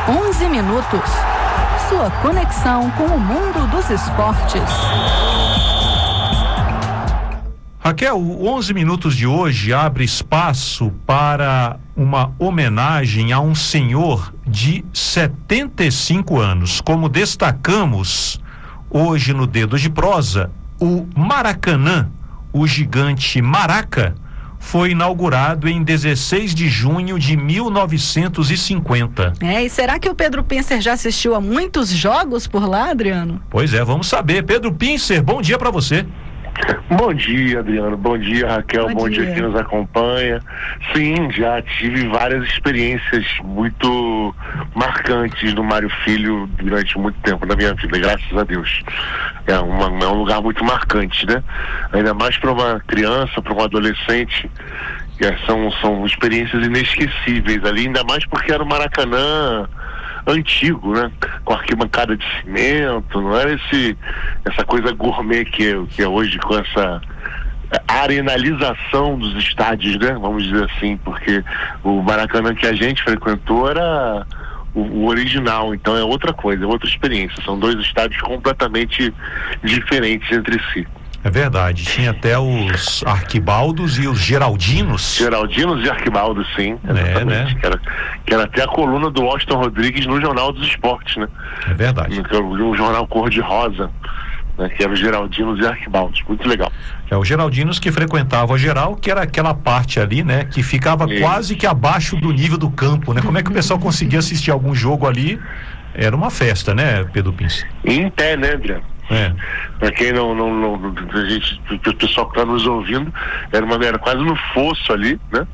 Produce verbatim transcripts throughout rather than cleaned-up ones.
onze minutos. Sua conexão com o mundo dos esportes. Raquel, o onze minutos de hoje abre espaço para uma homenagem a um senhor de setenta e cinco anos. Como destacamos hoje no Dedo de Prosa, o Maracanã, o gigante Maraca, foi inaugurado em dezesseis de junho de mil novecentos e cinquenta. É, e será que o Pedro Pincer já assistiu a muitos jogos por lá, Adriano? Pois é, vamos saber. Pedro Pincer, bom dia para você. Bom dia, Adriano. Bom dia, Raquel. Bom, Bom dia. dia quem nos acompanha. Sim, já tive várias experiências muito marcantes no Mário Filho durante muito tempo na minha vida, graças a Deus. É, uma, é um lugar muito marcante, né? Ainda mais para uma criança, para um adolescente. É, são, são experiências inesquecíveis ali, ainda mais porque era o Maracanã antigo, né? Com arquibancada de cimento, não era esse, essa coisa gourmet que é, que é hoje, com essa arenalização dos estádios, né? Vamos dizer assim, porque o Maracanã que a gente frequentou era o, o original, então é outra coisa, é outra experiência, são dois estádios completamente diferentes entre si. É verdade, tinha até os arquibaldos e os geraldinos. Geraldinos e arquibaldos, sim. É, né? Que era, que era até a coluna do Washington Rodrigues no Jornal dos Esportes, né? É verdade. No, no jornal cor-de-rosa, né? Que era os geraldinos e arquibaldos, muito legal. É, os geraldinos que frequentavam a geral, que era aquela parte ali, né? Que ficava Isso. quase que abaixo do nível do campo, né? Como é que o pessoal conseguia assistir algum jogo ali? Era uma festa, né, Pedro Pince? Em pé, né, Adriano? É. Pra quem não, não, não a gente, o pessoal que tá nos ouvindo, era uma era quase no fosso ali, né?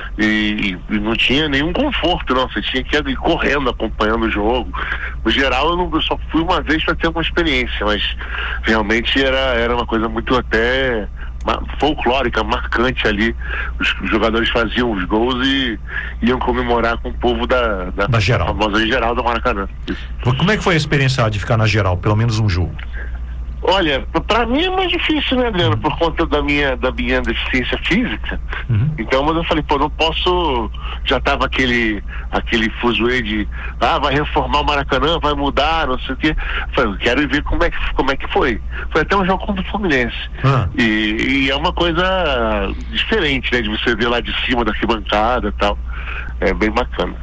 E, e não tinha nenhum conforto, não. Você tinha que ir correndo, acompanhando o jogo. No geral, eu, não, eu só fui uma vez para ter uma experiência, mas realmente era, era uma coisa muito até folclórica, marcante ali. Os, os jogadores faziam os gols e iam comemorar com o povo da, da, da geral. famosa geral do Maracanã. Isso. Como é que foi a experiência de ficar na geral, pelo menos um jogo? Olha, pra mim é mais difícil, né, Adriano? Por conta da minha, da minha deficiência física. Uhum. Então, mas eu falei, pô, não posso. Já tava aquele, aquele fuzuê de, ah, vai reformar o Maracanã, vai mudar, não sei o quê. Eu falei, eu quero ver como é que, como é que foi. Foi até um jogo contra o Fluminense. Uhum. E, e é uma coisa diferente, né, de você ver lá de cima da arquibancada e tal. É bem bacana.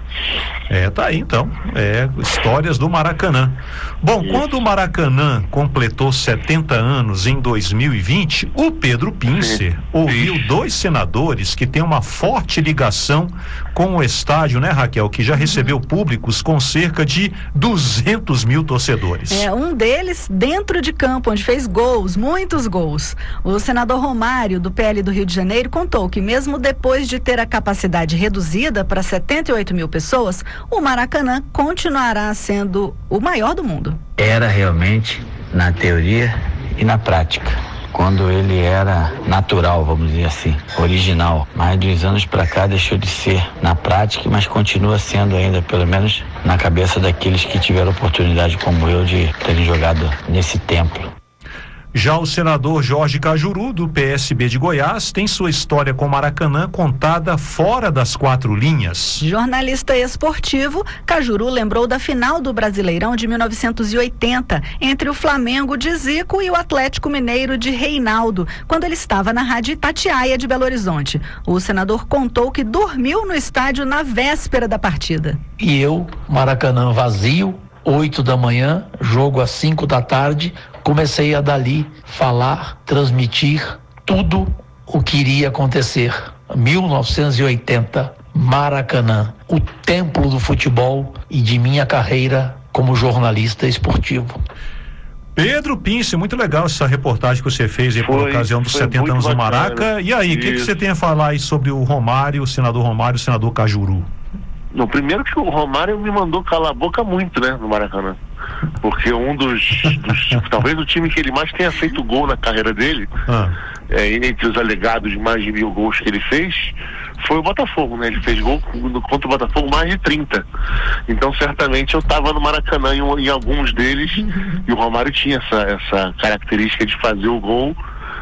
É, tá aí então. É, histórias do Maracanã. Bom, Isso. quando o Maracanã completou setenta anos em dois mil e vinte, o Pedro Pincer Isso. ouviu Isso. dois senadores que têm uma forte ligação com o estádio, né, Raquel? Que já recebeu públicos com cerca de duzentos mil torcedores. É, um deles dentro de campo, onde fez gols, muitos gols. O senador Romário, do P L do Rio de Janeiro, contou que mesmo depois de ter a capacidade reduzida para setenta e oito mil pessoas, o Maracanã continuará sendo o maior do mundo. Era realmente, na teoria e na prática, quando ele era natural, vamos dizer assim, original. Mais de uns anos para cá deixou de ser na prática, mas continua sendo ainda, pelo menos na cabeça daqueles que tiveram oportunidade como eu de terem jogado nesse templo. Já o senador Jorge Cajuru, do P S B de Goiás, tem sua história com o Maracanã contada fora das quatro linhas. Jornalista esportivo, Cajuru lembrou da final do Brasileirão de mil novecentos e oitenta, entre o Flamengo de Zico e o Atlético Mineiro de Reinaldo, quando ele estava na Rádio Itatiaia de Belo Horizonte. O senador contou que dormiu no estádio na véspera da partida. E eu, Maracanã vazio, oito da manhã, jogo às cinco da tarde, comecei a dali falar, transmitir tudo o que iria acontecer. mil novecentos e oitenta, Maracanã, o templo do futebol e de minha carreira como jornalista esportivo. Pedro Pince, muito legal essa reportagem que você fez aí por foi, ocasião dos setenta anos do Maraca. E aí, o que, que você tem a falar aí sobre o Romário, o senador Romário e o senador Cajuru? No primeiro que o Romário me mandou calar a boca muito, né, no Maracanã. Porque um dos, dos talvez o time que ele mais tenha feito gol na carreira dele, ah. é, entre os alegados de mais de mil gols que ele fez, foi o Botafogo, né? Ele fez gol contra o Botafogo mais de trinta. Então certamente eu estava no Maracanã em, em alguns deles, e o Romário tinha essa, essa característica de fazer o gol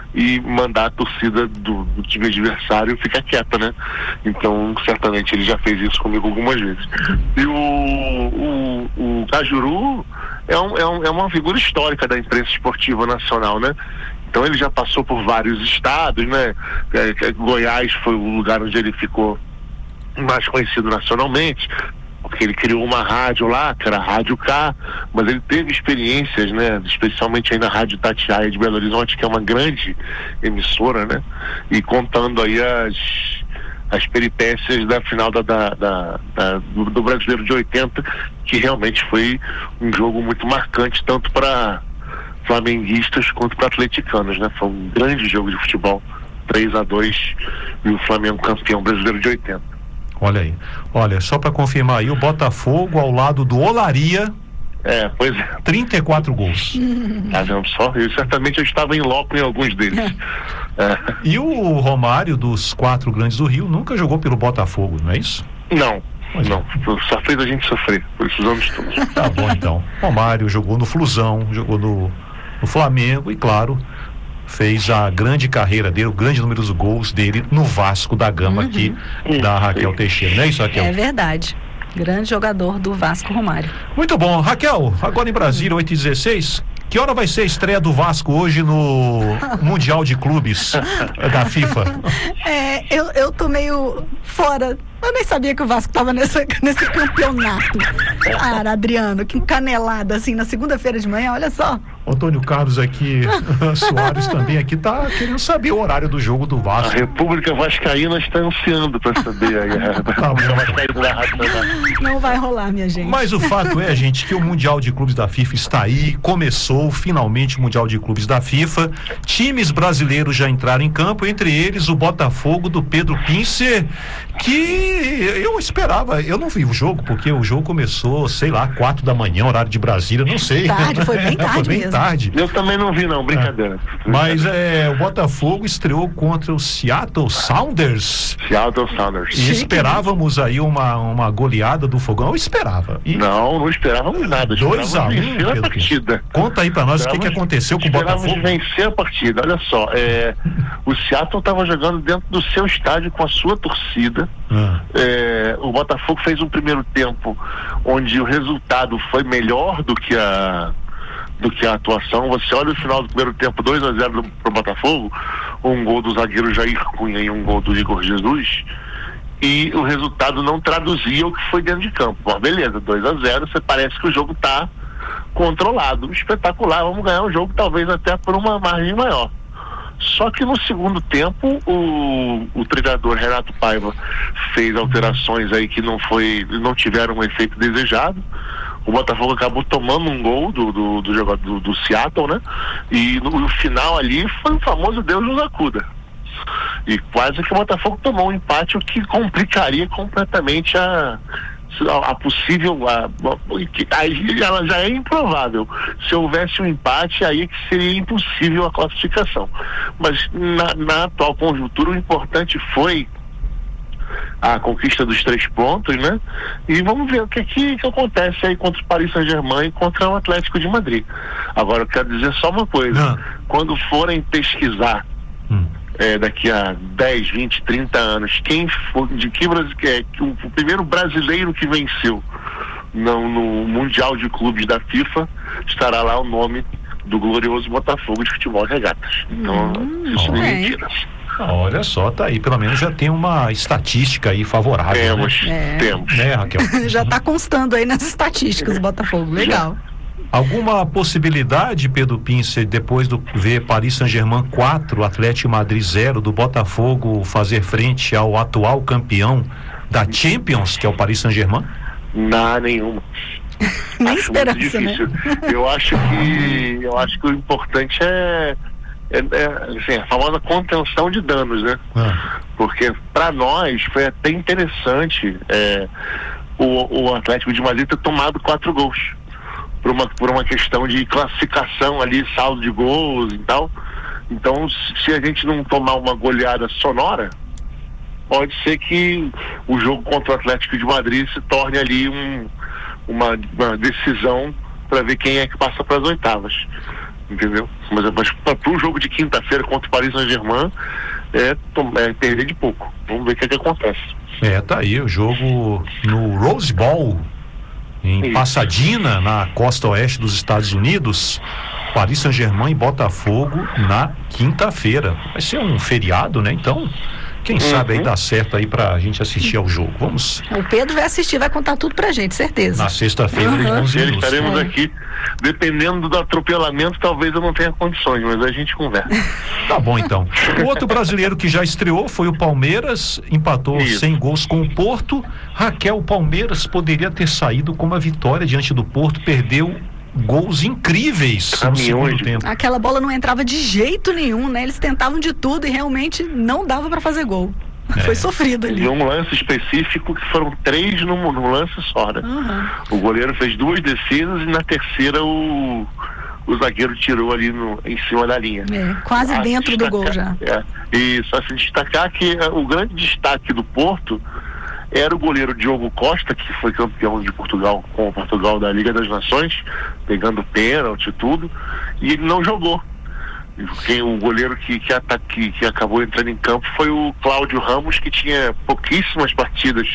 e mandar a torcida do, do time adversário ficar quieta, né? Então, certamente ele já fez isso comigo algumas vezes. E o, o, o Cajuru é, um, é, um, é uma figura histórica da imprensa esportiva nacional, né? Então ele já passou por vários estados, né? É, Goiás foi o lugar onde ele ficou mais conhecido nacionalmente, porque ele criou uma rádio lá, que era a Rádio K, mas ele teve experiências, né, especialmente aí na Rádio Itatiaia de Belo Horizonte, que é uma grande emissora, né, e contando aí as, as peripécias da final da, da, da, da do, do Brasileiro de oitenta, que realmente foi um jogo muito marcante, tanto para flamenguistas quanto para atleticanos, né, foi um grande jogo de futebol, três a dois, e o Flamengo campeão brasileiro de oitenta. Olha aí, olha, só para confirmar aí, o Botafogo ao lado do Olaria. É, pois é. trinta e quatro gols. Tá vendo só? Eu certamente eu estava em loco em alguns deles. É. E o Romário, dos quatro grandes do Rio, nunca jogou pelo Botafogo, não é isso? Não, pois não. É. Só fez a gente sofrer por esses anos todos. Tá bom, então. Romário jogou no Flusão, jogou no, no Flamengo e, claro, fez a grande carreira dele, o grande número de gols dele no Vasco da Gama, uhum. aqui da Raquel Teixeira, não é isso, Raquel? É verdade, grande jogador do Vasco, Romário. Muito bom, Raquel, agora em Brasília, oito e dezesseis, que hora vai ser a estreia do Vasco hoje no Mundial de Clubes da FIFA? É, eu, eu tô meio fora, eu nem sabia que o Vasco tava nessa, nesse campeonato. Cara, Adriano, que canelada assim na segunda-feira de manhã, olha só. Antônio Carlos aqui, Soares também aqui, tá querendo saber o horário do jogo do Vasco. A República Vascaína está ansiando para saber aí. Tá Não vai rolar, minha gente. Mas o fato é, gente, que o Mundial de Clubes da FIFA está aí, começou finalmente o Mundial de Clubes da FIFA. Times brasileiros já entraram em campo, entre eles o Botafogo do Pedro Pincer, que eu esperava, eu não vi o jogo, porque o jogo começou, sei lá, quatro da manhã, horário de Brasília, não sei. Tarde, foi bem tarde foi bem mesmo. Tarde. Eu também não vi, não, brincadeira. É. Mas é, o Botafogo estreou contra o Seattle Sounders. Seattle Sounders. E esperávamos aí uma, uma goleada do Fogão. Eu esperava. E não, não esperávamos nada. dois a um, a partida. Conta aí pra nós o que, que aconteceu com o Botafogo. Esperávamos vencer a partida. Olha só, é, o Seattle estava jogando dentro do seu estádio com a sua torcida. Ah. É, o Botafogo fez um primeiro tempo onde o resultado foi melhor do que a do que a atuação. Você olha o final do primeiro tempo, dois a zero para o Botafogo, um gol do zagueiro Jair Cunha e um gol do Igor Jesus, e o resultado não traduzia o que foi dentro de campo. Bom, beleza, dois a zero, você parece que o jogo está controlado, espetacular, vamos ganhar o jogo talvez até por uma margem maior. Só que no segundo tempo o, o treinador Renato Paiva fez alterações aí que não foi, não tiveram o efeito desejado. O Botafogo acabou tomando um gol do, do, do jogador do, do Seattle, né? E no, no final ali foi o famoso Deus nos acuda. E quase que o Botafogo tomou um empate, o que complicaria completamente a, a, a possível. A, a, aí ela já é improvável. Se houvesse um empate, aí que seria impossível a classificação. Mas na, na atual conjuntura, o importante foi a conquista dos três pontos, né? E vamos ver o que, que, que acontece aí contra o Paris Saint-Germain e contra o Atlético de Madrid. Agora eu quero dizer só uma coisa, Não. quando forem pesquisar hum. é, daqui a dez, vinte, trinta anos, quem for, de que, é, que o, o primeiro brasileiro que venceu no, no Mundial de Clubes da FIFA, estará lá o nome do glorioso Botafogo de Futebol e Regatas. Então, hum, isso não é mentira. Olha só, tá aí, pelo menos já tem uma estatística aí favorável. Temos, né? é. temos. Né, Raquel? Já tá constando aí nas estatísticas, Botafogo, legal. Já. Alguma possibilidade, Pedro Pincer, depois do ver Paris Saint-Germain quatro, Atlético Madrid zero, do Botafogo fazer frente ao atual campeão da Champions, que é o Paris Saint-Germain? Não, nenhuma. Nem acho esperança, né? Eu acho que eu acho que o importante é É, é, assim, a famosa contenção de danos, né? Ah. Porque para nós foi até interessante é, o, o Atlético de Madrid ter tomado quatro gols por uma, por uma questão de classificação ali, saldo de gols e tal. Então, se a gente não tomar uma goleada sonora, pode ser que o jogo contra o Atlético de Madrid se torne ali um, uma, uma decisão para ver quem é que passa para as oitavas. entendeu? Mas, mas para o jogo de quinta-feira contra o Paris Saint-Germain é, é perder de pouco. Vamos ver o que, é que acontece. É, tá aí o jogo no Rose Bowl em Pasadena, na costa oeste dos Estados Unidos. Paris Saint-Germain e Botafogo na quinta-feira. Vai ser um feriado, né? Então, quem uhum. sabe aí dá certo aí pra gente assistir ao jogo. Vamos. O Pedro vai assistir, vai contar tudo pra gente, certeza. Na sexta-feira, uhum. estaremos é. aqui. Dependendo do atropelamento, talvez eu não tenha condições, mas a gente conversa. Tá bom, então. O outro brasileiro que já estreou foi o Palmeiras, empatou Isso. sem gols com o Porto. Raquel, o Palmeiras poderia ter saído com uma vitória diante do Porto, perdeu gols incríveis no segundo tempo. Aquela bola não entrava de jeito nenhum, né? Eles tentavam de tudo e realmente não dava para fazer gol. É. Foi sofrido ali. E um lance específico que foram três num, num lance só, né? Uhum. O goleiro fez duas defesas e na terceira o, o zagueiro tirou ali no, em cima da linha. É, quase a dentro destacar, do gol já. É, e só se destacar que uh, o grande destaque do Porto era o goleiro Diogo Costa, que foi campeão de Portugal com o Portugal da Liga das Nações, pegando pênalti e tudo, e ele não jogou. Quem, o goleiro que, que, ataque, que acabou entrando em campo foi o Cláudio Ramos, que tinha pouquíssimas partidas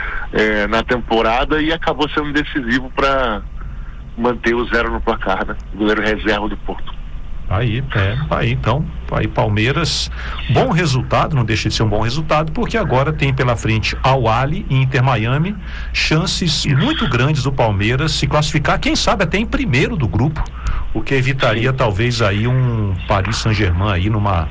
é, na temporada e acabou sendo decisivo para manter o zero no placar, né? O goleiro reserva do Porto. Aí, é, aí então, aí Palmeiras, bom resultado, não deixa de ser um bom resultado, porque agora tem pela frente Al Ahly e Inter Miami, chances Isso. muito grandes do Palmeiras se classificar, quem sabe até em primeiro do grupo, o que evitaria Sim. talvez aí um Paris Saint-Germain aí numa,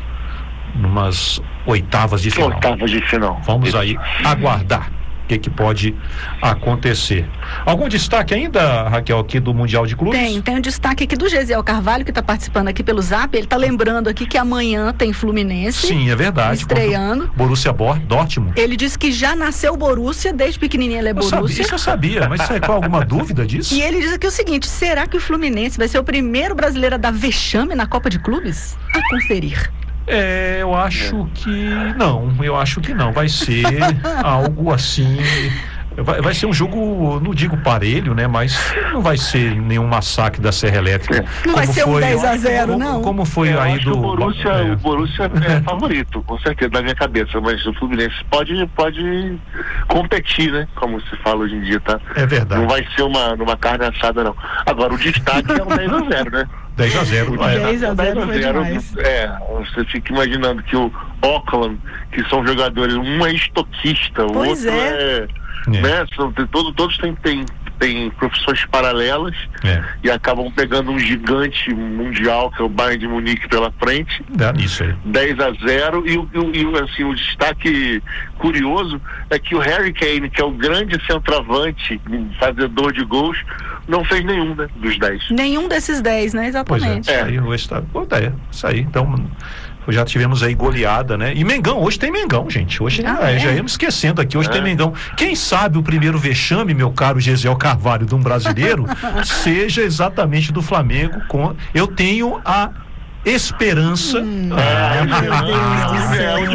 numas oitavas de final. Oitavas de final. Vamos Isso. aí aguardar o que, que pode acontecer. Algum destaque ainda, Raquel, aqui do Mundial de Clubes? Tem, tem um destaque aqui do Gesiel Carvalho, que está participando aqui pelo Zap. Ele está lembrando aqui que amanhã tem Fluminense. Sim, é verdade. Estreando. Borussia Dortmund. Ele disse que já nasceu Borussia, desde pequenininho ele é Borussia. Eu sabia, isso eu sabia, mas você qual alguma dúvida disso? E ele diz aqui o seguinte: será que o Fluminense vai ser o primeiro brasileiro a dar vexame na Copa de Clubes? A conferir. É, eu acho que não, eu acho que não, vai ser algo assim, vai, vai ser um jogo, não digo parelho, né, mas não vai ser nenhum massacre da Serra Elétrica. Não vai ser um foi, dez a zero, como, não? Como foi eu aí acho do... O Borussia, é. o Borussia é favorito, com certeza, na minha cabeça, mas o Fluminense pode, pode competir, né, como se fala hoje em dia, tá? É verdade. Não vai ser uma, uma carne assada, não. Agora, o destaque é um dez a zero, né? dez a zero. dez a zero foi demais. É, você fica imaginando que o Auckland, que são jogadores, um é estoquista, o pois outro é, é, é. Né, são, tem, todo, todos têm, têm, têm profissões paralelas é. e acabam pegando um gigante mundial que é o Bayern de Munique pela frente. É, isso aí. dez a zero e, e, e assim, o destaque curioso é que o Harry Kane, que é o grande centroavante, fazedor de gols, não fez nenhum, né, dos dez. Nenhum desses dez, né? Exatamente. Pois é, é. Aí, hoje tá, pô, é, isso aí, então já tivemos aí goleada, né? E Mengão, hoje tem Mengão, gente, hoje ah, é, é. já íamos esquecendo aqui, hoje é. tem Mengão. Quem sabe o primeiro vexame, meu caro Gesiel Carvalho, de um brasileiro, seja exatamente do Flamengo com, eu tenho a esperança. Hum, ah, meu Deus do céu.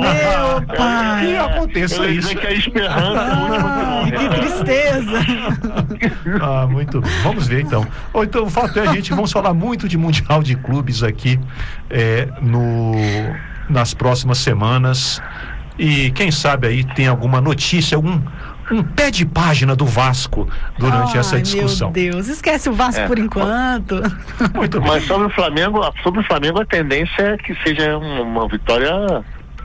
Meu pai. Que aconteça eu isso. Que é esperança. Ah, que tristeza. Ah, muito bem. Vamos ver então. Ou então, o fato é, a gente vamos falar muito de Mundial de Clubes aqui é, no, nas próximas semanas. E quem sabe aí tem alguma notícia, algum um pé de página do Vasco durante Ai, essa discussão. Meu Deus, esquece o Vasco é. por enquanto. Muito bem. Mas sobre o Flamengo, sobre o Flamengo a tendência é que seja uma, uma vitória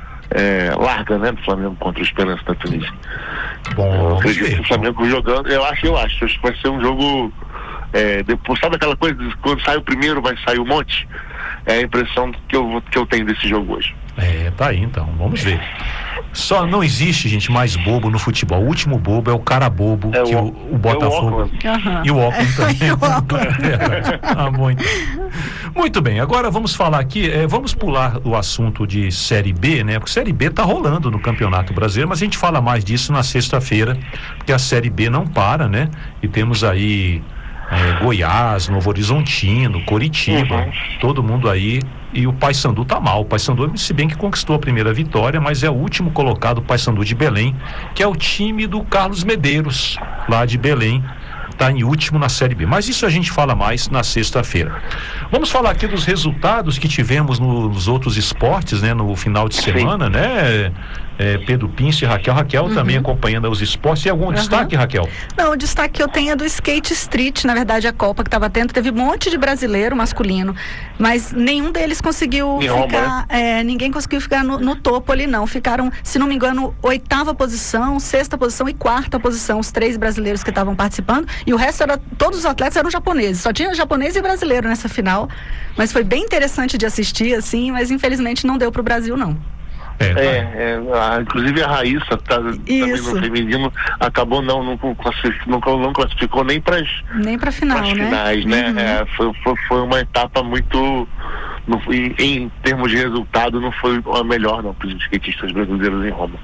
é, larga, né, do Flamengo contra o Esperança da Tunísia. Bom, eu acredito que o Flamengo jogando, eu acho, eu acho, acho que vai ser um jogo é, depois, sabe aquela coisa, quando sai o primeiro vai sair um monte? É a impressão que eu, que eu tenho desse jogo hoje. É, tá aí então, vamos ver. Só não existe, gente, mais bobo no futebol. O último bobo é o cara bobo é que o, o, o Botafogo. É o uhum. E o óculos também. É, ah, muito. Muito bem, agora vamos falar aqui, é, vamos pular o assunto de Série B, né? Porque Série B tá rolando no Campeonato Brasileiro, mas a gente fala mais disso na sexta-feira, porque a Série B não para, né? E temos aí É, Goiás, Novo Horizontino, Coritiba, uhum. todo mundo aí, e o Paysandu tá mal. O Paysandu, se bem que conquistou a primeira vitória, mas é o último colocado, o Paysandu de Belém, que é o time do Carlos Medeiros, lá de Belém. está em último na Série B. Mas isso a gente fala mais na sexta-feira. Vamos falar aqui dos resultados que tivemos nos outros esportes, né? No final de semana, Sim. né? É, Pedro Pince e Raquel. Raquel uhum. também acompanhando os esportes. E algum uhum. destaque, Raquel? Não, o destaque que eu tenho é do skate street, na verdade, a Copa que estava tendo, teve um monte de brasileiro masculino, mas nenhum deles conseguiu Nenhuma, ficar, né? é, ninguém conseguiu ficar no, no topo ali, não. Ficaram, se não me engano, oitava posição, sexta posição e quarta posição, os três brasileiros que estavam participando, e o resto era, todos os atletas eram japoneses, só tinha japonês e brasileiro nessa final, mas foi bem interessante de assistir, assim, mas infelizmente não deu para o Brasil, não. É, é, a, inclusive a Raíssa tá, também no feminino acabou não não classificou, não, não classificou nem para nem para final, né? finais, né? Uhum. É, foi, foi, foi uma etapa muito não, em, em termos de resultado não foi a melhor não para os skatistas brasileiros em Roma.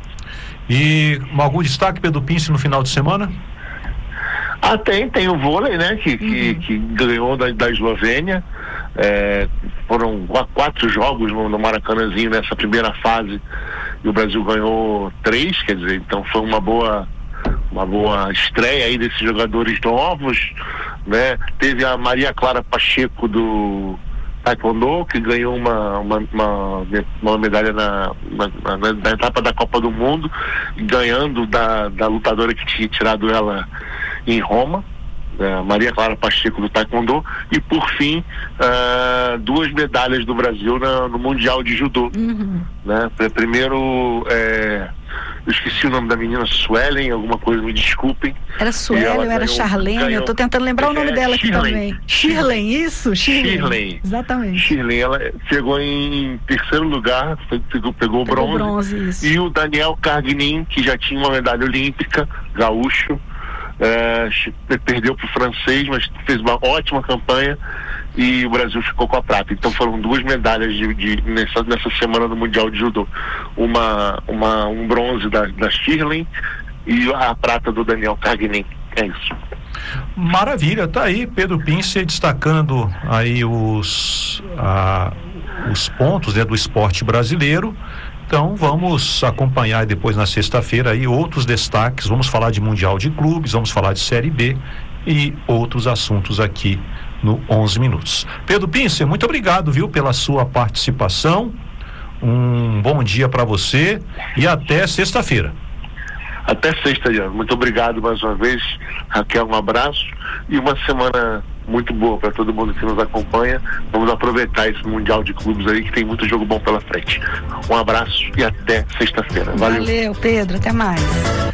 E algum destaque, Pedro Pince, no final de semana? Ah, tem, tem o vôlei, né, que, uhum. que, que ganhou da, da Eslovênia, é, foram quatro jogos no, no Maracanãzinho nessa primeira fase, e o Brasil ganhou três, quer dizer, então foi uma boa, uma boa estreia aí desses jogadores novos, né, teve a Maria Clara Pacheco do Taekwondo, que ganhou uma, uma, uma, uma medalha na, na, na, na etapa da Copa do Mundo, ganhando da, da lutadora que tinha tirado ela em Roma, uh, Maria Clara Pacheco do Taekwondo, e por fim uh, duas medalhas do Brasil na, no Mundial de Judô. Uhum. Né? Primeiro, é, eu esqueci o nome da menina, Suelen, alguma coisa, me desculpem. Era Suelen ou era Charlene? Ganhou, eu tô tentando lembrar é, o nome dela aqui Shirley, também. Shirley, isso? Shirley. Shirley. Exatamente. Shirley, ela chegou em terceiro lugar, pegou, pegou, pegou bronze. bronze isso. E o Daniel Carguinin, que já tinha uma medalha olímpica, gaúcho, É, perdeu para o francês, mas fez uma ótima campanha e o Brasil ficou com a prata. Então foram duas medalhas de, de, nessa, nessa semana do Mundial de Judô, uma, uma, um bronze da, da Shirley e a prata do Daniel Carguinin. É isso. Maravilha, tá aí Pedro Pince destacando aí os, a, os pontos, né, do esporte brasileiro. Então vamos acompanhar depois na sexta-feira aí outros destaques, vamos falar de Mundial de Clubes, vamos falar de Série B e outros assuntos aqui no onze minutos. Pedro Pince, muito obrigado, viu, pela sua participação, um bom dia para você e até sexta-feira. Até sexta, Ian. Muito obrigado mais uma vez, Raquel, um abraço e uma semana muito boa para todo mundo que nos acompanha. Vamos aproveitar esse Mundial de Clubes aí, que tem muito jogo bom pela frente. Um abraço e até sexta-feira. Valeu. Valeu, Pedro. Até mais.